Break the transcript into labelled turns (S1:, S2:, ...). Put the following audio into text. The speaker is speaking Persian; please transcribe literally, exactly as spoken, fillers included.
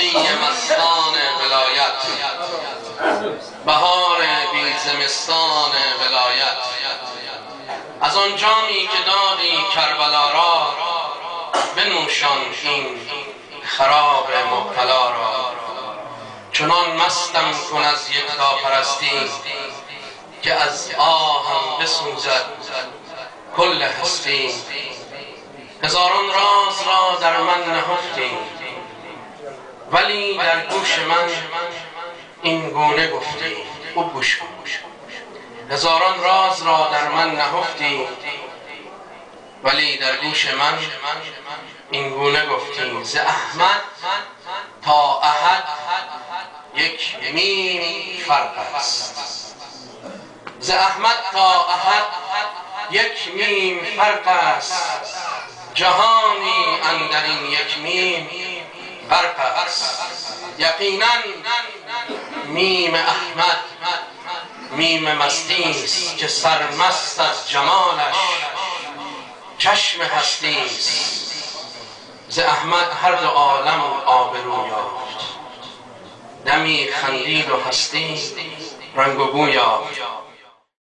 S1: ساقی مستان ولایت، بهار بی زمستان ولایت. از آن جامی که دادی کربلا را، بنوشان این خراب مبتلا را. چنان مستم کن از یکتاپرستی، که از آهم بسوزد کل هستی. هزاران راز را در من نهفتی، ولی در گوش من این گونه گفتی. او گوش کن. هزاران راز را در من نهفتی، ولی در گوش من این گونه گفتی. ز احمد تا احد یک میم فرق است. ز احمد تا احد یک میم فرق است. جهانی اندر این یک میم غرق است. یقینا میم احمد میم مستی است، که سرمست از جمالش چشم هستی است. ز احمد هر دو عالم آبرو یافت، دمی خندید و هستی رنگ و بو یافت.